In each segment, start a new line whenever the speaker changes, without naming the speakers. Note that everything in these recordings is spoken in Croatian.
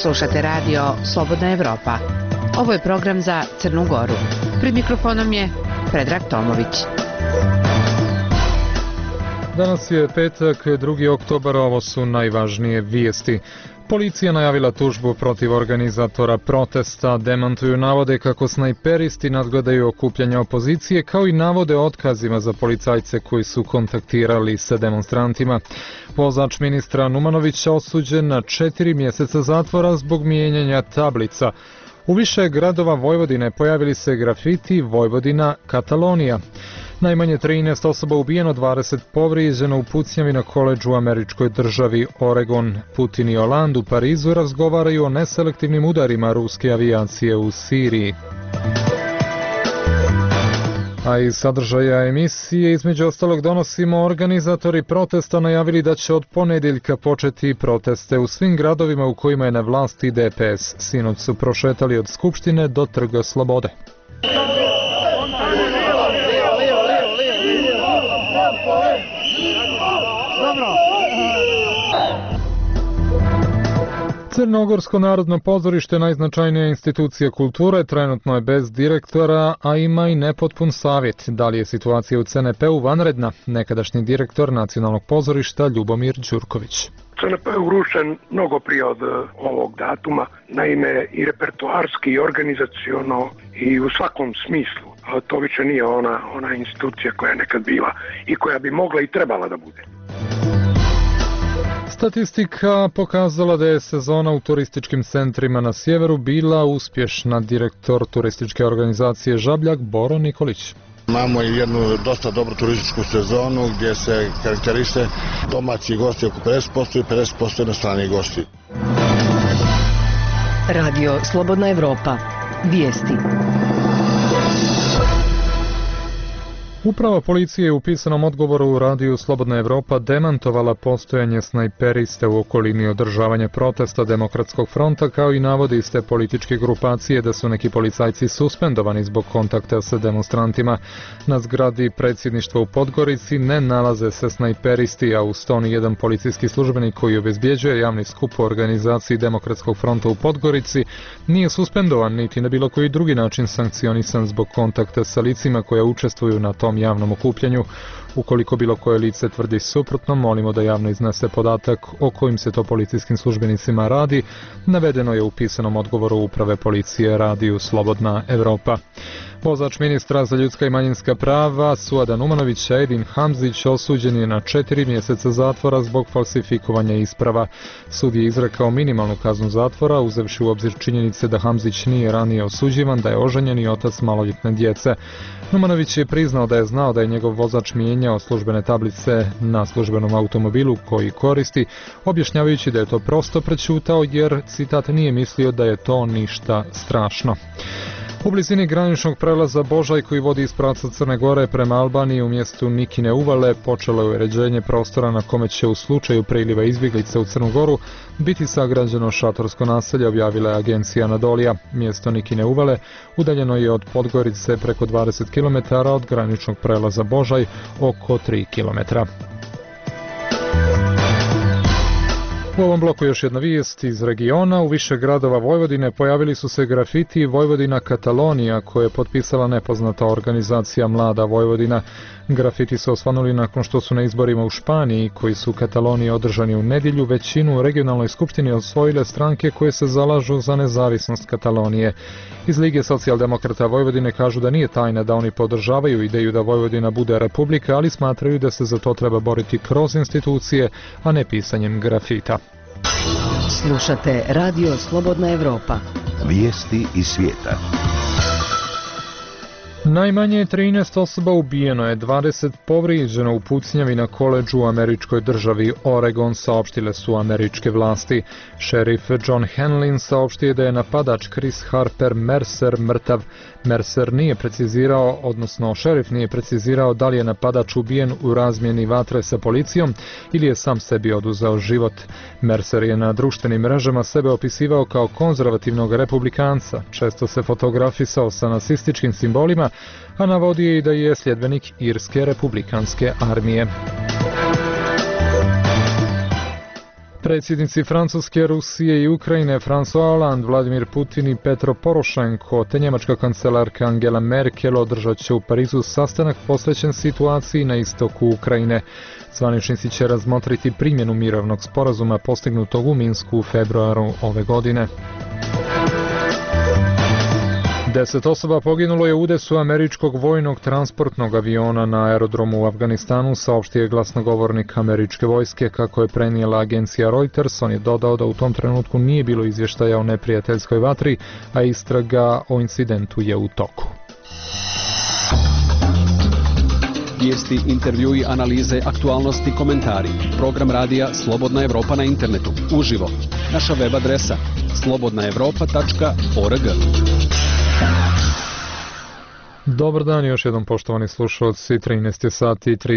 Slušate radio Slobodna Evropa. Ovo je program za Crnu Goru. Pred mikrofonom je Predrag Tomović.
Danas je petak, 2. oktobar, ovo su najvažnije vijesti. Policija najavila tužbu protiv organizatora protesta, demantuju navode kako snajperisti nadgledaju okupljanja opozicije, kao i navode o otkazima za policajce koji su kontaktirali sa demonstrantima. Vozač ministra Numanovića osuđen na 4 mjeseca zatvora zbog mijenjanja tablica. U više gradova Vojvodine pojavili se grafiti Vojvodina Katalonija. Najmanje 13 osoba ubijeno, 20 povrijeđeno u pucnjavi na koledžu u američkoj državi Oregon. Putin i Hollande u Parizu razgovaraju o neselektivnim udarima ruske avijacije u Siriji. A iz sadržaja emisije između ostalog donosimo, organizatori protesta najavili da će od ponedjeljka početi proteste u svim gradovima u kojima je na vlasti DPS. Sinoć su prošetali od Skupštine do Trga Slobode. Crnogorsko narodno pozorište, najznačajnija institucija kulture, trenutno je bez direktora, a ima i nepotpun savjet. Da li je situacija u CNP-u vanredna? Nekadašnji direktor nacionalnog pozorišta Ljubomir Đurković.
CNP je urušen mnogo prije od ovog datuma, naime i repertoarski, i organizaciono, i u svakom smislu. To više nije ona institucija koja je nekad bila i koja bi mogla i trebala da bude.
Statistika pokazala da je sezona u turističkim centrima na sjeveru bila uspješna. Direktor turističke organizacije Žabljak Boro Nikolić.
Imamo jednu dosta dobru turističku sezonu gdje se karakteriše domaći gosti oko 50% i 50% inostrani gosti.
Radio Slobodna Evropa. Vijesti.
Uprava policije u pisanom odgovoru u radiju Slobodna Evropa demantovala postojanje snajperiste u okolini održavanja protesta Demokratskog fronta, kao i navodi iz te političke grupacije da su neki policajci suspendovani zbog kontakta sa demonstrantima. Na zgradi predsjedništva u Podgorici ne nalaze se snajperisti, a uz to nijedan policijski službenik koji obezbjeđuje javni skup u organizaciji Demokratskog fronta u Podgorici nije suspendovan niti na bilo koji drugi način sankcionisan zbog kontakta sa licima koja učestvuju na tom javnom okupljanju. Ukoliko bilo koje lice tvrdi suprotno, molimo da javno iznese podatak o kojim se to policijskim službenicima radi. Navedeno je u pisanom odgovoru Uprave policije radiju Slobodna Evropa. Vozač ministra za ljudska i manjinska prava Suada Numanovića Edin Hamzić osuđen je na 4 mjeseca zatvora zbog falsifikovanja isprava. Sud je izrekao minimalnu kaznu zatvora, uzevši u obzir činjenice da Hamzić nije ranije osuđivan, da je oženjen i otac maloljetne djece. Numanović je priznao da je znao da je njegov vozač mijenjao službene tablice na službenom automobilu koji koristi, objašnjavajući da je to prosto prećutao jer, citat, nije mislio da je to ništa strašno. U blizini graničnog prelaza Božaj koji vodi iz pravca Crne Gore prema Albaniji u mjestu Nikine Uvale počelo je uređenje prostora na kome će u slučaju priliva izbjeglica u Crnu Goru biti sagrađeno šatorsko naselje, objavila je agencija Anadolija. Mjesto Nikine Uvale udaljeno je od Podgorice preko 20 km, od graničnog prelaza Božaj oko 3 km. U ovom bloku još jedna vijest iz regiona. U više gradova Vojvodine pojavili su se grafiti Vojvodina Katalonija koje je potpisala nepoznata organizacija Mlada Vojvodina. Grafiti su osvanuli nakon što su na izborima u Španiji, koji su u Kataloniji održani u nedjelju, većinu u regionalnoj skupštini osvojile stranke koje se zalažu za nezavisnost Katalonije. Iz Lige socijaldemokrata Vojvodine kažu da nije tajna da oni podržavaju ideju da Vojvodina bude republika, ali smatraju da se za to treba boriti kroz institucije, a ne pisanjem grafita.
Slušate Radio Slobodna Evropa.
Vijesti iz svijeta.
Najmanje 13 osoba ubijeno je, 20 povrijeđeno u pucnjavi na koledžu u američkoj državi Oregon, saopštile su američke vlasti. Šerif John Hanlin saopštio da je napadač Chris Harper Mercer mrtav. Mercer nije precizirao, odnosno šerif nije precizirao da li je napadač ubijen u razmjeni vatre sa policijom ili je sam sebi oduzeo život. Mercer je na društvenim mrežama sebe opisivao kao konzervativnog republikanca, često se fotografisao sa nacističkim simbolima, a navodio je i da je sljedbenik Irske republikanske armije. Predsjednici Francuske, Rusije i Ukrajine François Hollande, Vladimir Putin i Petro Porošenko te njemačka kancelarka Angela Merkel održat će u Parizu sastanak posvećen situaciji na istoku Ukrajine. Zvaničnici će razmotriti primjenu mirovnog sporazuma postignutog u Minsku u februaru ove godine. 10 osoba poginulo je u udesu američkog vojnog transportnog aviona na aerodromu u Afganistanu, saopštio je glasnogovornik američke vojske. Kako je prenijela agencija Reuters, on je dodao da u tom trenutku nije bilo izvještaja o neprijateljskoj vatri, a istraga o incidentu je u toku.
Vijesti, intervjui, analize, aktualnosti, komentari. Program radija Slobodna Evropa na internetu. Uživo. Naša web adresa slobodnaevropa.org.
Dobar dan još jednom, poštovani slušalci, 13 sati i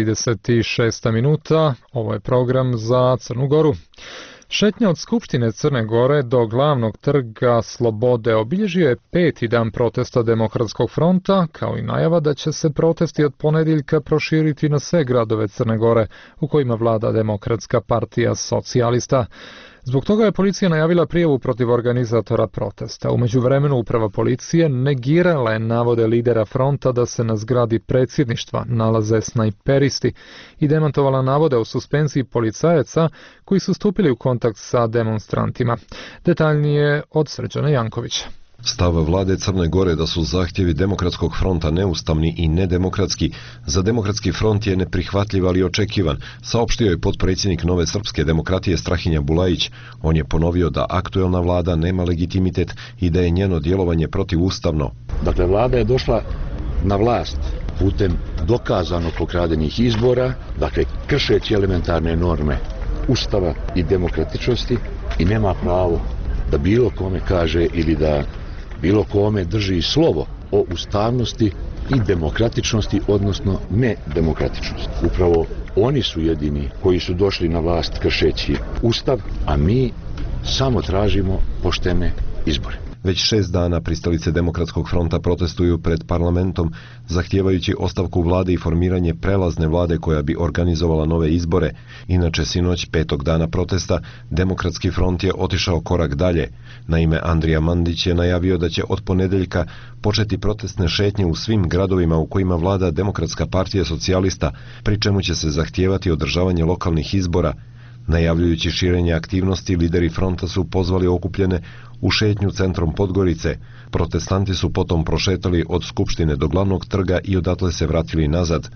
36 minuta. Ovo je program za Crnu Goru. Šetnja od Skupštine Crne Gore do glavnog trga Slobode obilježio je 5. dan protesta Demokratskog fronta, kao i najava da će se protesti od ponedjeljka proširiti na sve gradove Crne Gore u kojima vlada Demokratska partija socijalista. Zbog toga je policija najavila prijavu protiv organizatora protesta. U međuvremenu uprava policije negirala je navode lidera fronta da se na zgradi predsjedništva nalaze snajperisti i demantovala navode o suspenziji policajaca koji su stupili u kontakt sa demonstrantima. Detaljnije od Srđana Jankovića.
Stav vlade Crne Gore da su zahtjevi Demokratskog fronta neustavni i nedemokratski, za Demokratski front je neprihvatljiv ali očekivan, saopštio je potpredsjednik Nove srpske demokratije Strahinja Bulajić. On je ponovio da aktuelna vlada nema legitimitet i da je njeno djelovanje protivustavno.
Dakle, vlada je došla na vlast putem dokazano pokradenih izbora, dakle kršeći elementarne norme Ustava i demokratičnosti i nema pravo da bilo kome kaže ili da bilo kome drži slovo o ustavnosti i demokratičnosti, odnosno nedemokratičnosti. Upravo oni su jedini koji su došli na vlast kršeći Ustav, a mi samo tražimo poštene izbore.
Već 6 dana pristalice Demokratskog fronta protestuju pred parlamentom, zahtijevajući ostavku vlade i formiranje prelazne vlade koja bi organizovala nove izbore. Inače, sinoć 5. dana protesta, Demokratski front je otišao korak dalje. Naime, Andrija Mandić je najavio da će od ponedjeljka početi protestne šetnje u svim gradovima u kojima vlada Demokratska partija socijalista, pri čemu će se zahtijevati održavanje lokalnih izbora. Najavljujući širenje aktivnosti, lideri fronta su pozvali okupljene u šetnju centrom Podgorice. Protestanti su potom prošetali od Skupštine do glavnog trga i odatle se vratili nazad.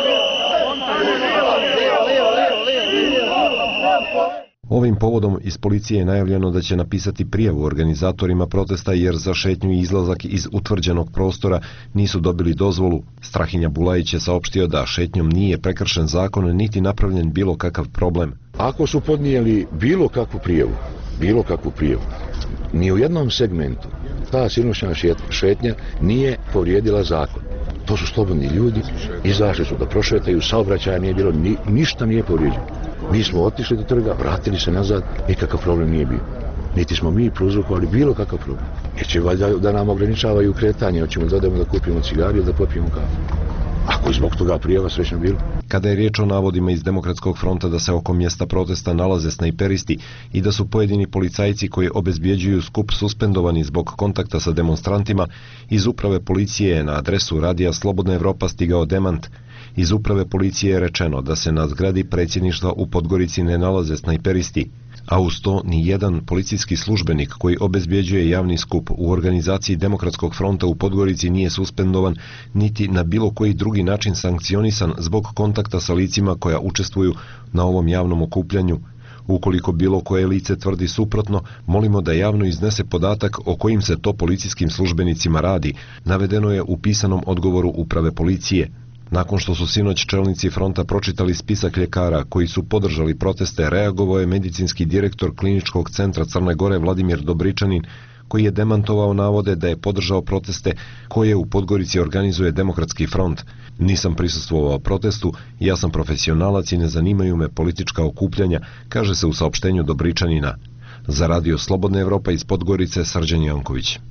Ovim povodom iz policije je najavljeno da će napisati prijavu organizatorima protesta jer za šetnju i izlazak iz utvrđenog prostora nisu dobili dozvolu. Strahinja Bulajić je saopštio da šetnjom nije prekršen zakon niti napravljen bilo kakav problem.
Ako su podnijeli bilo kakvu prijavu, ni u jednom segmentu ta sinoćna šetnja nije povrijedila zakon. To su slobodni ljudi, izašli su da prošetaju, saobraćaja nije bilo, ništa nije povrijeđeno. Mi smo otišli do trga, vratili se nazad, nikakav problem nije bio. Niti smo mi prouzrokovali bilo kakav problem. Jer će valjda da nam ograničavaju kretanje, hoćemo da odemo da kupimo cigari ili da popijemo kafu. Ako je zbog toga prijava, srećno bilo.
Kada je riječ o navodima iz Demokratskog fronta da se oko mjesta protesta nalaze snajperisti i da su pojedini policajci koji obezbjeđuju skup suspendovani zbog kontakta sa demonstrantima, iz uprave policije je na adresu radija Slobodna Evropa stigao demant. Iz uprave policije je rečeno da se na zgradi predsjedništva u Podgorici ne nalaze snajperisti, a uz to ni jedan policijski službenik koji obezbjeđuje javni skup u organizaciji Demokratskog fronta u Podgorici nije suspendovan, niti na bilo koji drugi način sankcionisan zbog kontakta sa licima koja učestvuju na ovom javnom okupljanju. Ukoliko bilo koje lice tvrdi suprotno, molimo da javno iznese podatak o kojim se to policijskim službenicima radi, navedeno je u pisanom odgovoru uprave policije. Nakon što su sinoć čelnici fronta pročitali spisak ljekara koji su podržali proteste, reagovao je medicinski direktor Kliničkog centra Crne Gore Vladimir Dobričanin, koji je demantovao navode da je podržao proteste koje u Podgorici organizuje Demokratski front. Nisam prisustvovao protestu, ja sam profesionalac i ne zanimaju me politička okupljanja, kaže se u saopštenju Dobričanina. Za radio Slobodna Evropa iz Podgorice, Srđan Janković.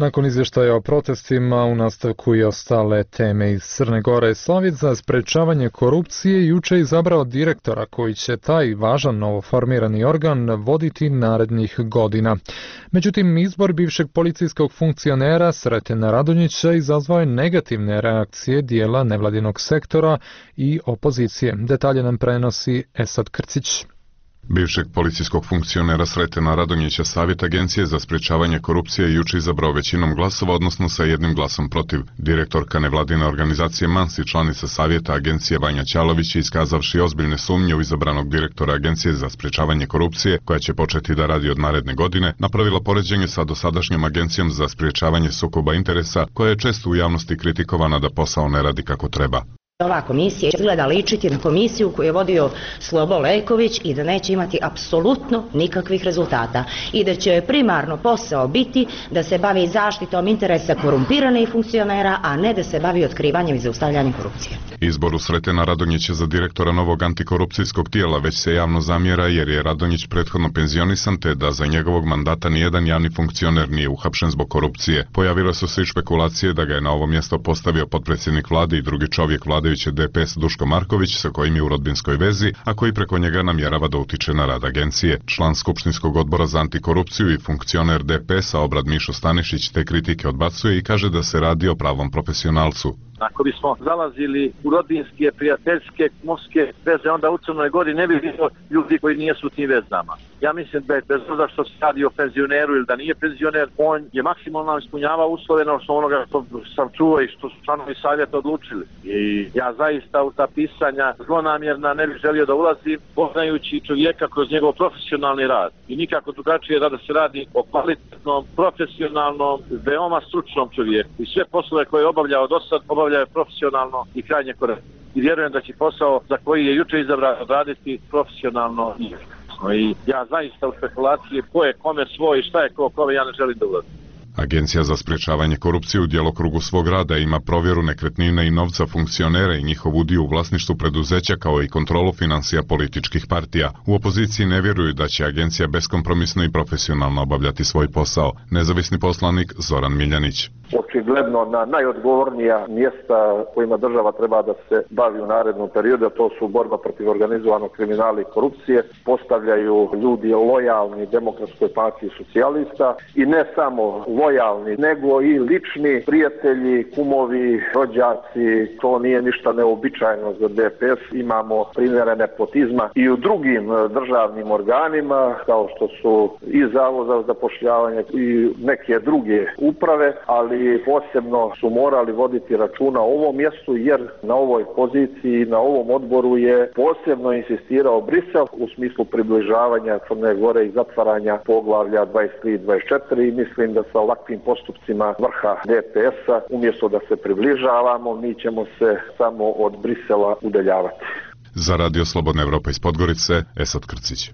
Nakon izvještaja o protestima u nastavku i ostale teme iz Crne Gore, Savjet za sprečavanje korupcije juče izabrao direktora koji će taj važan novoformirani organ voditi narednih godina. Međutim, izbor bivšeg policijskog funkcionera Sretena Radonjića izazvao je negativne reakcije dijela nevladinog sektora i opozicije. Detalje nam prenosi Esad Krcić.
Bivšeg policijskog funkcionera Sretena Radonjića Savjet Agencije za sprečavanje korupcije juče izabrao većinom glasova, odnosno sa jednim glasom protiv. Direktorka nevladine organizacije MANS i članica Savjeta Agencije Vanja Ćalović, iskazavši ozbiljne sumnje u izabranog direktora Agencije za sprečavanje korupcije, koja će početi da radi od naredne godine, napravila poređenje sa dosadašnjom Agencijom za sprečavanje sukoba interesa, koja je često u javnosti kritikovana da posao ne radi kako treba.
Ova komisija izgleda ličiti na komisiju koju je vodio Slobo Lejković i da neće imati apsolutno nikakvih rezultata i da će primarno posao biti da se bavi zaštitom interesa korumpiranih funkcionera, a ne da se bavi otkrivanjem i zaustavljanjem korupcije.
Izboru Sretena Radonjića za direktora novog antikorupcijskog tijela već se javno zamjera jer je Radonjić prethodno penzionisan te da za njegovog mandata nijedan javni funkcioner nije uhapšen zbog korupcije. Pojavile su se i špekulacije da ga je na ovo mjesto postavio potpredsjednik vlade i drugi čovjek vladajuće DPS Duško Marković, sa kojim je u rodbinskoj vezi, a koji preko njega namjerava da utiče na rad agencije. Član Skupštinskog odbora za antikorupciju i funkcioner DPS-a Obrad Mišo Stanišić te kritike odbacuje i kaže da se radi o pravom profesionalcu.
Ako bismo zalazili u rodbinske, prijateljske, kumovske veze, onda u Crnoj Gori ne bi bilo ljudi koji nijesu u tim vezama. Ja mislim da je bez obzira što se radi o penzioneru ili da nije penzioner, on je maksimalno ispunjavao uslove na osnovu onoga što sam čuo i što su članovi savjeta odlučili. I ja zaista u ta pisanja zlonamjerna ne bih želio da ulazim, poznajući čovjeka kroz njegov profesionalni rad. I nikako drugačije da se radi o kvalitetnom, profesionalnom, veoma stručnom čovjeku. I sve poslove koje je obavljao do sad, obavljao profesionalno i krajnje korektno. I vjerujem da će posao za koji je juče izabran raditi profesionalno i efikasno. I ja zaista u spekulacije ko je kome svoj i šta je ko kome, ja ne želim da ulazim.
Agencija za sprečavanje korupcije u djelokrugu svog rada ima provjeru nekretnina i novca funkcionera i njihov udio u vlasništvu preduzeća kao i kontrolu financija političkih partija. U opoziciji ne vjeruju da će agencija beskompromisno i profesionalno obavljati svoj posao. Nezavisni poslanik Zoran Miljanić.
Očigledno na najodgovornija mjesta kojima država treba da se bavi u narednom periodu, to su borba protiv organizovanog kriminala i korupcije, postavljaju ljudi lojalni Demokratskoj partiji socijalista i ne samo lojalni, nego i lični prijatelji, kumovi, rođaci. To nije ništa neobičajno za DPS. Imamo primjere nepotizma i u drugim državnim organima, kao što su i Zavod za zapošljavanje i neke druge uprave, ali posebno su morali voditi računa o ovom mjestu, jer na ovoj poziciji, na ovom odboru je posebno insistirao Brisel u smislu približavanja Crne Gore i zatvaranja poglavlja 23 i 24 i mislim da sa ovakvim postupcima vrha DPS-a, umjesto da se približavamo, mi ćemo se samo od Brisela udaljavati.
Za Radio Slobodna Evropa iz Podgorice, Esad Krcić.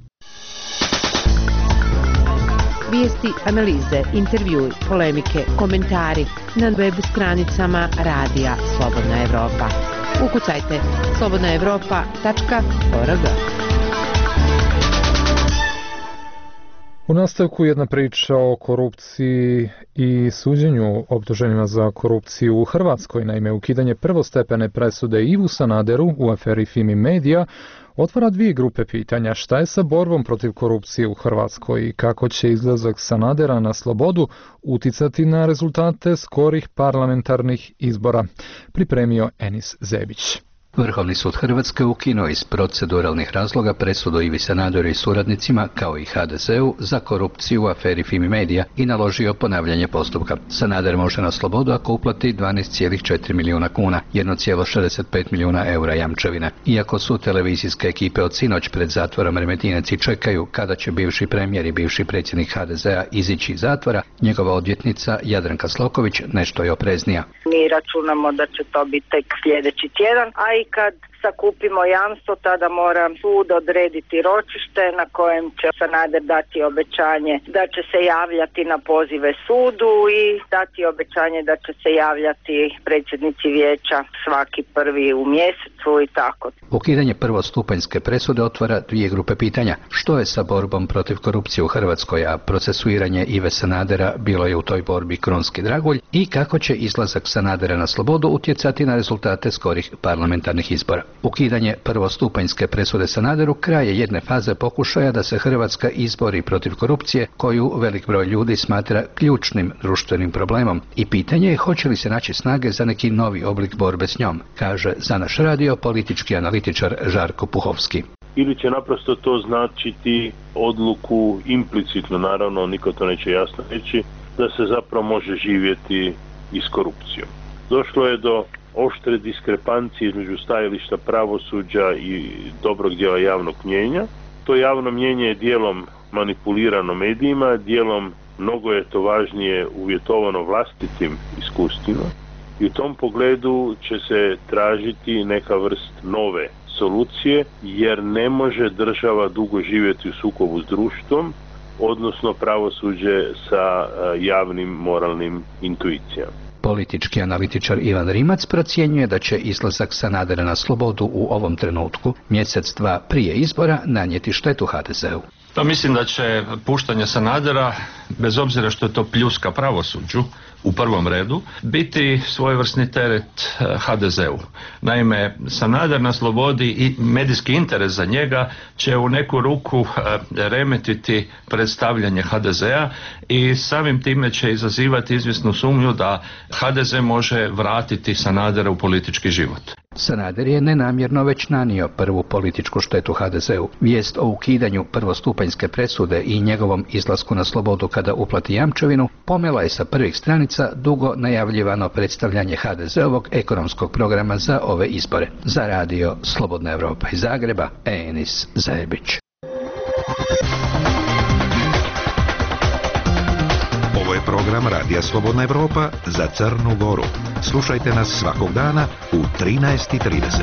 Vijesti, analize, intervjui, polemike, komentari na web stranicama Radija Slobodna Evropa. Ukucajte slobodnaevropa.org.
U nastavku jedna priča o korupciji i suđenju optuženima za korupciju u Hrvatskoj. Naime, ukidanje prvostepene presude Ivu Sanaderu u aferi Fimi Media otvara dvije grupe pitanja. Šta je sa borbom protiv korupcije u Hrvatskoj i kako će izlazak Sanadera na slobodu uticati na rezultate skorih parlamentarnih izbora? Pripremio Enis Zebić.
Vrhovni sud Hrvatske ukinuo iz proceduralnih razloga presudu Ivi Sanaderu i suradnicima, kao i HDZ-u, za korupciju u aferi Fimi Media i naložio ponavljanje postupka. Sanader može na slobodu ako uplati 12,4 milijuna kuna, 1,65 milijuna eura jamčevine. Iako su televizijske ekipe od sinoć pred zatvorom Remetinec i čekaju kada će bivši premijer i bivši predsjednik HDZ-a izići iz zatvora, njegova odvjetnica Jadranka Sloković nešto je opreznija.
Mi računamo da će to biti tek sljedeći tjedan, a i kad sakupimo jamstvo, tada mora sud odrediti ročište na kojem će Sanader dati obećanje da će se javljati na pozive sudu i dati obećanje da će se javljati predsjednici vijeća svaki prvi u mjesecu i tako.
Ukidanje prvostupanjske presude otvara dvije grupe pitanja. Što je sa borbom protiv korupcije u Hrvatskoj, a procesuiranje Ive Sanadera bilo je u toj borbi kronski dragulj, i kako će izlazak Sanadera na slobodu utjecati na rezultate skorih parlamentarnih izbora. Ukidanje prvostupanjske presude Sanaderu kraj je jedne faze pokušaja da se Hrvatska izbori protiv korupcije, koju velik broj ljudi smatra ključnim društvenim problemom, i pitanje je hoće li se naći snage za neki novi oblik borbe s njom, kaže za naš radio politički analitičar Žarko Puhovski.
Ili će naprosto to značiti odluku implicitno, naravno niko to neće jasno reći, da se zapravo može živjeti i s korupcijom. Došlo je do oštre diskrepancije između stajališta pravosuđa i dobrog dijela javnog mnijenja. To javno mnijenje je dijelom manipulirano medijima, dijelom mnogo je to važnije uvjetovano vlastitim iskustvima i u tom pogledu će se tražiti neka vrst nove solucije, jer ne može država dugo živjeti u sukobu s društvom, odnosno pravosuđe sa javnim moralnim intuicijama.
Politički analitičar Ivan Rimac procjenjuje da će izlazak Sanadera na slobodu u ovom trenutku, mjesec dva prije izbora, nanijeti štetu HDZ-u.
Pa mislim da će puštanje Sanadera, bez obzira što je to pljuska pravosuđu u prvom redu, biti svojevrsni teret HDZ-u. Naime, Sanader na slobodi i medijski interes za njega će u neku ruku remetiti predstavljanje HDZ-a i samim time će izazivati izvjesnu sumnju da HDZ može vratiti Sanadera u politički život.
Sanader je nenamjerno već nanio prvu političku štetu HDZ-u. Vijest o ukidanju prvostupanjske presude i njegovom izlasku na slobodu kada uplati jamčevinu pomela je sa prvih stranica dugo najavljivano predstavljanje HDZ-ovog ekonomskog programa za ove izbore. Za radio Slobodna Evropa iz Zagreba, Enis Zajebić.
Ovo je program Radija Slobodna Evropa za Crnu Goru. Slušajte nas svakog dana u 13:30.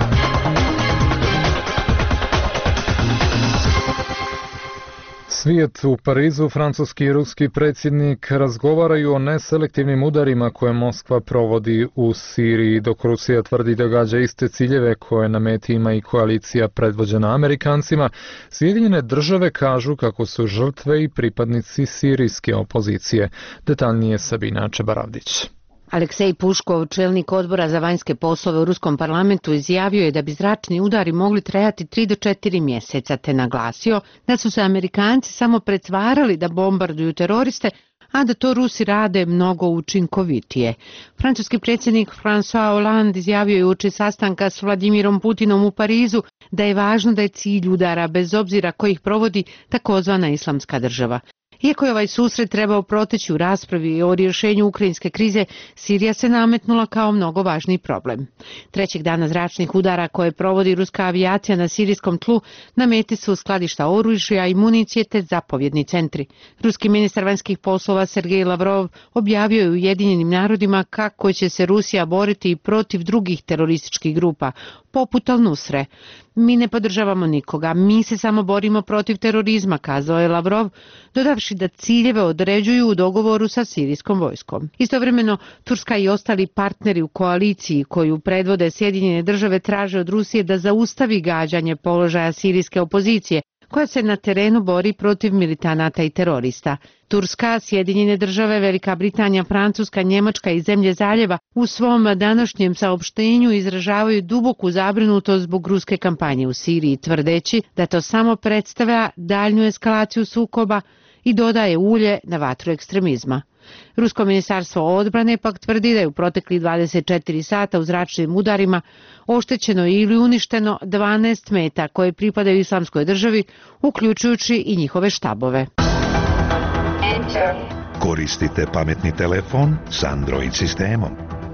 Svijet u Parizu, francuski i ruski predsjednik razgovaraju o neselektivnim udarima koje Moskva provodi u Siriji, dok Rusija tvrdi da gađa iste ciljeve koje na meti ima i koalicija predvođena Amerikancima. Sjedinjene države kažu kako su žrtve i pripadnici sirijske opozicije. Detaljnije Sabina Čebaravdić.
Aleksej Puškov, čelnik odbora za vanjske poslove u Ruskom parlamentu, izjavio je da bi zračni udari mogli trajati 3 do 4 mjeseca, te naglasio da su se Amerikanci samo pretvarali da bombarduju teroriste, a da to Rusi rade mnogo učinkovitije. Francuski predsjednik François Hollande izjavio je uoči sastanka s Vladimirom Putinom u Parizu da je važno da je cilj udara, bez obzira ko ih provodi, takozvana Islamska država. Iako je ovaj susret trebao proteći u raspravi o rješenju ukrajinske krize, Sirija se nametnula kao mnogo važniji problem. Trećeg dana zračnih udara koje provodi ruska avijacija na sirijskom tlu na meti su skladišta oružja i municije te zapovjedni centri. Ruski ministar vanjskih poslova Sergej Lavrov objavio je Ujedinjenim narodima kako će se Rusija boriti protiv drugih terorističkih grupa, poput Al-Nusre. Mi ne podržavamo nikoga, mi se samo borimo protiv terorizma, kazao je Lavrov, dodavši da ciljeve određuju u dogovoru sa sirijskom vojskom. Istovremeno, Turska i ostali partneri u koaliciji koju predvode Sjedinjene države traže od Rusije da zaustavi gađanje položaja sirijske opozicije, koja se na terenu bori protiv militanata i terorista. Turska, Sjedinjene države, Velika Britanija, Francuska, Njemačka i zemlje zaljeva u svom današnjem saopštenju izražavaju duboku zabrinutost zbog ruske kampanje u Siriji, tvrdeći da to samo predstavlja daljnju eskalaciju sukoba i dodaje ulje na vatru ekstremizma. Rusko ministarstvo odbrane pak tvrdi da je u proteklih 24 sata u zračnim udarima oštećeno ili uništeno 12 meta koje pripadaju Islamskoj državi, uključujući i njihove štabove.
Koristite pametni telefon s Android sistemom.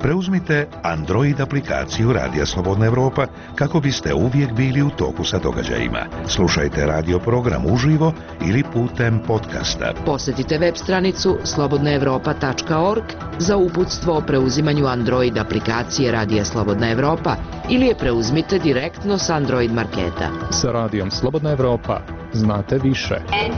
Preuzmite Android aplikaciju Radija Slobodna Evropa kako biste uvijek bili u toku sa događajima. Slušajte radio program uživo ili putem podcasta.
Posjetite web stranicu slobodnaevropa.org za uputstvo o preuzimanju Android aplikacije Radija Slobodna Evropa ili je preuzmite direktno s Android marketa.
Sa Radijom Slobodna Evropa znate više.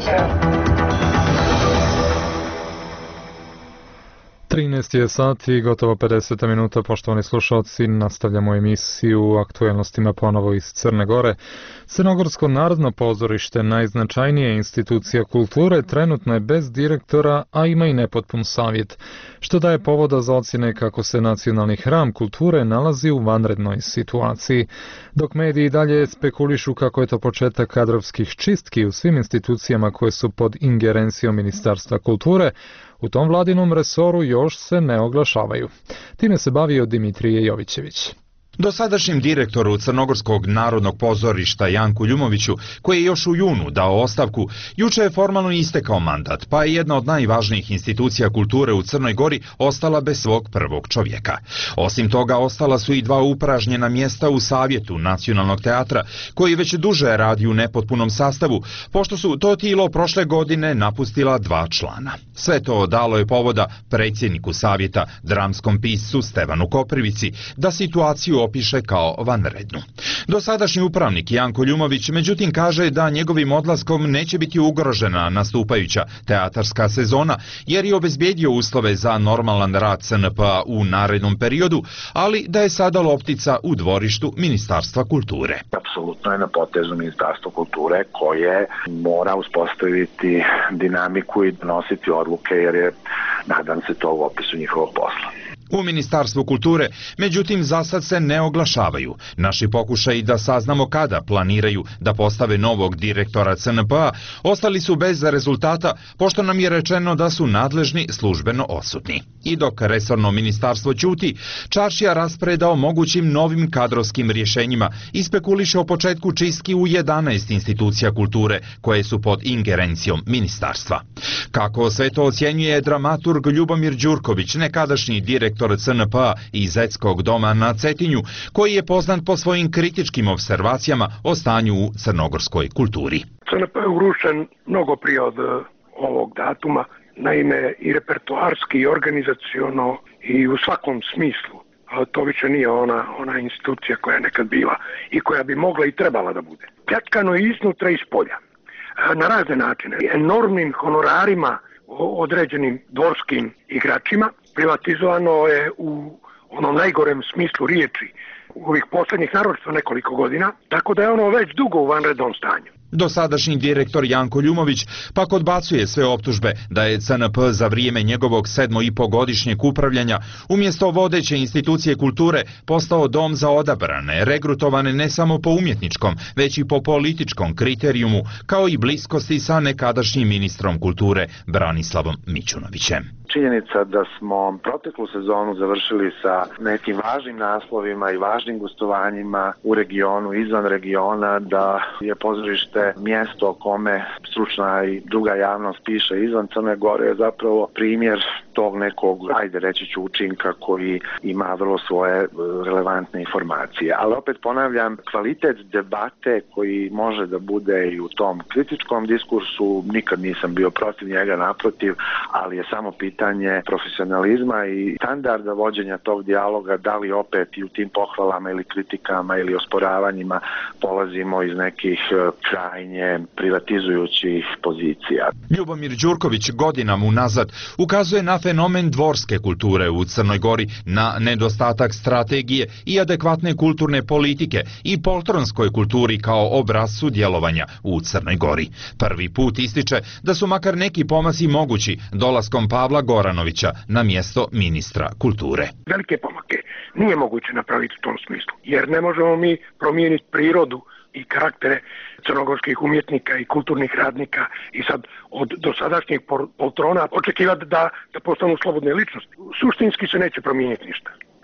13 je sati i gotovo 50 minuta, poštovani slušalci, nastavljamo emisiju aktuelnostima ponovo iz Crne Gore. Crnogorsko narodno pozorište, najznačajnija institucija kulture, trenutno je bez direktora, a ima i nepotpun savjet, što daje povoda za ocjene kako se nacionalni hram kulture nalazi u vanrednoj situaciji. Dok mediji dalje spekulišu kako je to početak kadrovskih čistki u svim institucijama koje su pod ingerencijom Ministarstva kulture, u tom vladinom resoru još se ne oglašavaju. Time se bavio Dimitrije Jovićević.
Dosadašnjem direktoru Crnogorskog narodnog pozorišta Janku Ljumoviću, koji je još u junu dao ostavku, juče je formalno istekao mandat, pa je jedna od najvažnijih institucija kulture u Crnoj Gori ostala bez svog prvog čovjeka. Osim toga, ostala su i dva upražnjena mjesta u Savjetu Nacionalnog teatra, koji već duže radi u nepotpunom sastavu, pošto su to tijelo prošle godine napustila 2 člana. Sve to dalo je povoda predsjedniku Savjeta, dramskom piscu Stevanu Koprivici, da situaciju opiše kao vanrednu. Dosadašnji upravnik Janko Ljumović međutim kaže da njegovim odlaskom neće biti ugrožena nastupajuća teatarska sezona, jer je obezbijedio uslove za normalan rad CNP-a u narednom periodu, ali da je sada loptica u dvorištu Ministarstva kulture.
Apsolutno je na potezu Ministarstva kulture koje mora uspostaviti dinamiku i donositi odluke, jer je, nadam se, to u opisu njihovog posla.
U Ministarstvu kulture, međutim, za sad se ne oglašavaju. Naši pokušaji da saznamo kada planiraju da postave novog direktora CNP-a ostali su bez rezultata, pošto nam je rečeno da su nadležni službeno odsutni. I dok resorno ministarstvo ćuti, čaršija raspreda o mogućim novim kadrovskim rješenjima i spekuliše o početku čistki u 11 institucija kulture koje su pod ingerencijom ministarstva. Kako sve to ocjenjuje dramaturg Ljubomir Đurković, nekadašnji direktor CNP-a i Zetskog doma na Cetinju, koji je poznat po svojim kritičkim observacijama o stanju u crnogorskoj kulturi.
CNP je urušen mnogo prije od ovog datuma, naime i repertoarski i organizaciono i u svakom smislu. To više nije ona institucija koja je nekad bila i koja bi mogla i trebala da bude. Pljačkano je iznutra i iz polja, na razne načine, enormnim honorarima određenim dvorskim igračima. Privatizovano je u onom najgorem smislu riječi u ovih posljednjih naročito nekoliko godina, tako da je ono već dugo u vanrednom stanju.
Dosadašnji direktor Janko Ljumović pak odbacuje sve optužbe da je CNP za vrijeme njegovog 7,5-godišnjeg upravljanja umjesto vodeće institucije kulture postao dom za odabrane, regrutovane ne samo po umjetničkom, već i po političkom kriterijumu, kao i bliskosti sa nekadašnjim ministrom kulture Branislavom Mićunovićem.
Činjenica da smo proteklu sezonu završili sa nekim važnim naslovima i važnim gostovanjima u regionu, izvan regiona, da je pozorište mjesto o kome stručna i druga javnost piše izvan Crne Gore, je zapravo primjer tog nekog, ajde reći ću, učinka koji ima vrlo svoje relevantne informacije. Ali opet ponavljam, kvalitet debate koji može da bude i u tom kritičkom diskursu, nikad nisam bio protiv njega, naprotiv, ali je samo pitanje profesionalizma i standarda vođenja tog dijaloga, da li opet i u tim pohvalama ili kritikama ili osporavanjima polazimo iz nekih krajnje privatizujućih pozicija.
Ljubomir Đurković godinama unazad ukazuje na fenomen dvorske kulture u Crnoj Gori, na nedostatak strategije i adekvatne kulturne politike i poltronskoj kulturi kao obrascu djelovanja u Crnoj Gori. Prvi put ističe da su makar neki pomaci mogući dolaskom Pavla Goranovića na mjesto ministra kulture.
Velike pomake nije moguće napraviti u tom smislu, jer ne možemo mi promijeniti prirodu i karaktere crnogorskih umjetnika i kulturnih radnika i sad od dosadašnjih poltrona očekivati da postanu slobodne ličnosti. Suštinski se neće promijeniti ništa.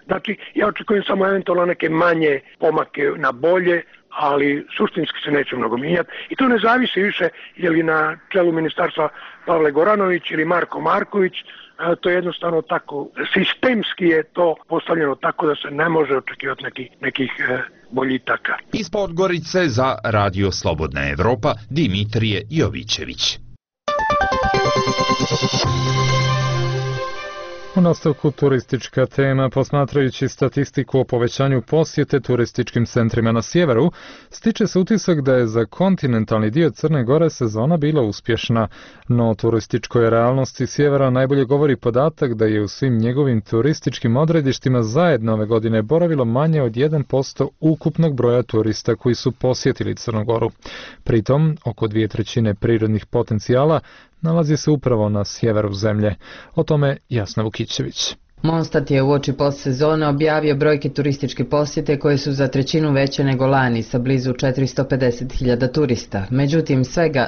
Znači, ja očekujem samo eventualno neke manje pomake na bolje, ali suštinski se neće mnogo mijenjati. I to ne zavisi više je li na čelu ministarstva Pavle Goranović ili Marko Marković, to je jednostavno tako, sistemski je to postavljeno tako da se ne može očekivati nekih boljitaka.
Iz Podgorice za Radio Slobodna Evropa Dimitrije Jovićević.
U nastavku turistička tema, posmatrajući statistiku o povećanju posjete turističkim centrima na sjeveru, stiče se utisak da je za kontinentalni dio Crne Gore sezona bila uspješna, no o turističkoj realnosti sjevera najbolje govori podatak da je u svim njegovim turističkim odredištima zajedno ove godine boravilo manje od 1% ukupnog broja turista koji su posjetili Crnu Goru. Pritom, oko 2/3 prirodnih potencijala nalazi se upravo na sjeveru zemlje. O tome Jasna Vukićević.
Monstat je uoči postsezone objavio brojke turističke posjete koje su za 1/3 veće nego lani sa blizu 450.000 turista. Međutim, svega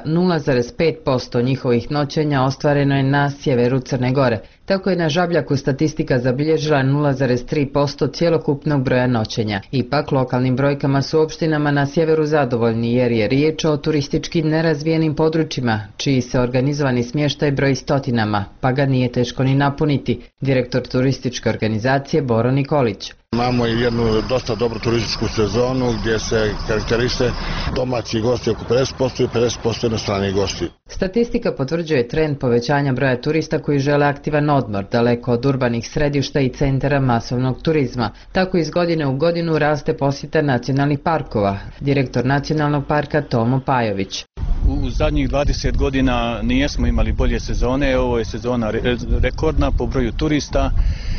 0,5% njihovih noćenja ostvareno je na sjeveru Crne Gore. Tako je na Žabljaku statistika zabilježila 0,3% cjelokupnog broja noćenja. Ipak, lokalnim brojkama su opštinama na sjeveru zadovoljni jer je riječ o turistički nerazvijenim područjima, čiji se organizovani smještaj broji stotinama, pa ga nije teško ni napuniti. Direktor turističke organizacije Boro Nikolić.
Imamo jednu dosta dobru turističku sezonu gdje se karakteriste domaći gosti oko 50% i 50% inostrani gosti.
Statistika potvrđuje trend povećanja broja turista koji žele aktivan odmor, daleko od urbanih središta i centara masovnog turizma. Tako iz godine u godinu raste posjeta nacionalnih parkova. Direktor nacionalnog parka Tomo Pajović.
U zadnjih 20 godina nijesmo imali bolje sezone, ovo je sezona rekordna po broju turista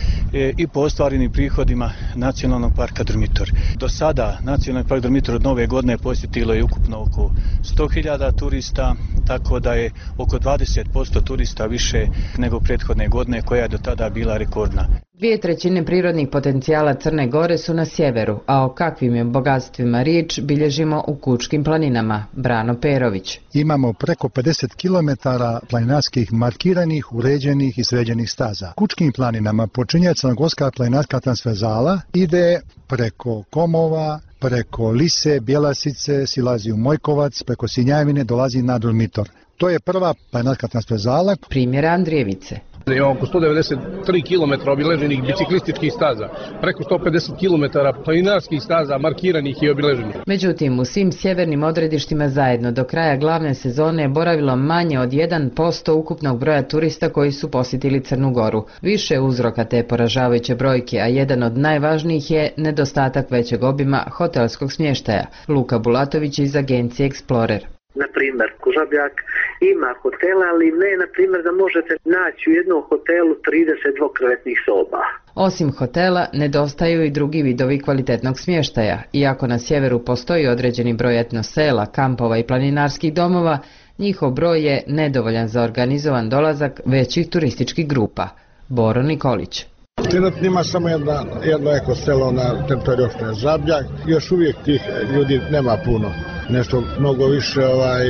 i po ostvarenim prihodima Nacionalnog parka Durmitor. Do sada Nacionalni park Durmitor od nove godine posjetilo je ukupno oko 100.000 turista, tako da je oko 20% turista više nego prethodne godine koja je do tada bila rekordna.
2/3 prirodnih potencijala Crne Gore su na sjeveru, a o kakvim je bogatstvima riječ bilježimo u Kučkim planinama. Brano Perović.
Imamo preko 50 km planinarskih markiranih, uređenih i sređenih staza. Kučkim planinama počinje crnogorska planinarska transverzala, ide preko Komova, preko Lise, Bjelasice, silazi u Mojkovac, preko Sinjavine dolazi na Durmitor. To je prva planinarska transverzala.
Primjer Andrijevice.
Imamo oko 193 km obileženih biciklističkih staza, preko 150 km planinarskih staza markiranih i obileženih.
Međutim, u svim sjevernim odredištima zajedno do kraja glavne sezone je boravilo manje od 1% ukupnog broja turista koji su posjetili Crnu Goru. Više uzroka te poražavajuće brojke, a jedan od najvažnijih je nedostatak većeg obima hotelskog smještaja. Luka Bulatović iz agencije Explorer.
Na primjer, Žabljak ima hotela, ali ne, na primjer, da možete naći u jednom hotelu 30 dvokrevetnih soba.
Osim hotela, nedostaju i drugi vidovi kvalitetnog smještaja. Iako na sjeveru postoji određeni broj etnosela, kampova i planinarskih domova, njihov broj je nedovoljan za organizovan dolazak većih turističkih grupa. Boro Nikolić.
Trenutno ima samo jedno eko selo na teritoriju opštine Žabljak. Još uvijek tih ljudi nema puno. Nešto mnogo više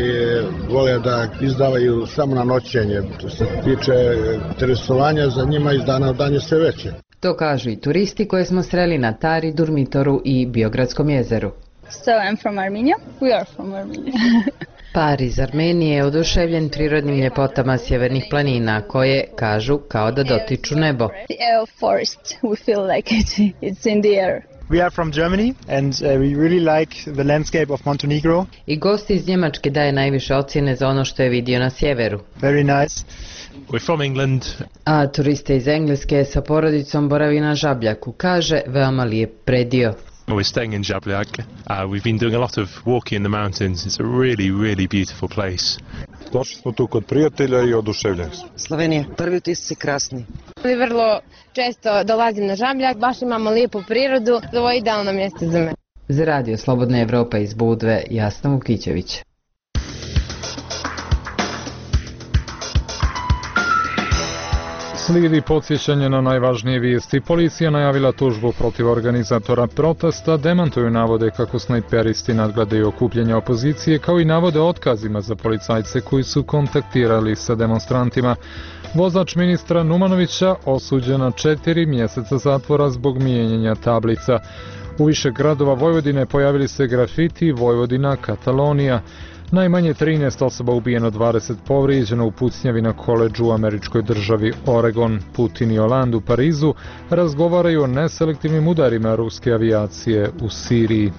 vole da izdavaju samo na noćenje. Što se tiče interesovanja za njima iz dana u dan je sve veće.
To kažu i turisti koje smo sreli na Tari, Durmitoru i Biogradskom jezeru.
So I'm from Armenia. We are from Armenia.
Par iz Armenije je oduševljen prirodnim ljepotama sjevernih planina koje, kažu, kao da dotiču nebo.
The air forest, we feel like it's in the air.
We are from Germany and we really like the landscape of Montenegro.
I gost iz Njemačke daje najviše ocjene za ono što je vidio na sjeveru.
Very nice.
We're from England.
A turiste iz Engleske sa porodicom boravi na Žabljaku, kaže, veoma lijep predio.
We're staying in Žabljak. We've been doing a lot of walking in the mountains. It's a really, really beautiful place.
Došli smo tu kod prijatelja i oduševljeni smo.
Slovenija, prvi utisci krasni.
Vrlo često dolazim na Žabljak, baš imamo lijepu prirodu, ovo je idealno mjesto za me.
Za Radio Slobodna Evropa iz Budve, Jasna Vukićević.
Slijedi podsjećanje na najvažnije vijesti. Policija najavila tužbu protiv organizatora protesta, demantuju navode kako snajperisti nadgledaju okupljanja opozicije, kao i navode o otkazima za policajce koji su kontaktirali sa demonstrantima. Vozač ministra Numanovića osuđen na 4 mjeseca zatvora zbog mijenjanja tablica. U više gradova Vojvodine pojavili se grafiti Vojvodina, Katalonija. Najmanje 13 osoba ubijeno, 20 povrijeđeno u pucnjavi na koledžu u američkoj državi Oregon. Putin i Hollande u Parizu razgovaraju o neselektivnim udarima ruske avijacije u Siriji.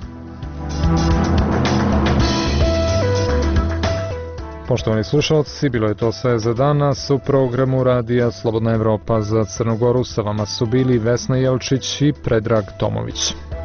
Poštovani slušalci, bilo je to sve za danas u programu Radija Slobodna Evropa za Crnu Goru. Sa vama su bili Vesna Jelčić i Predrag Tomović.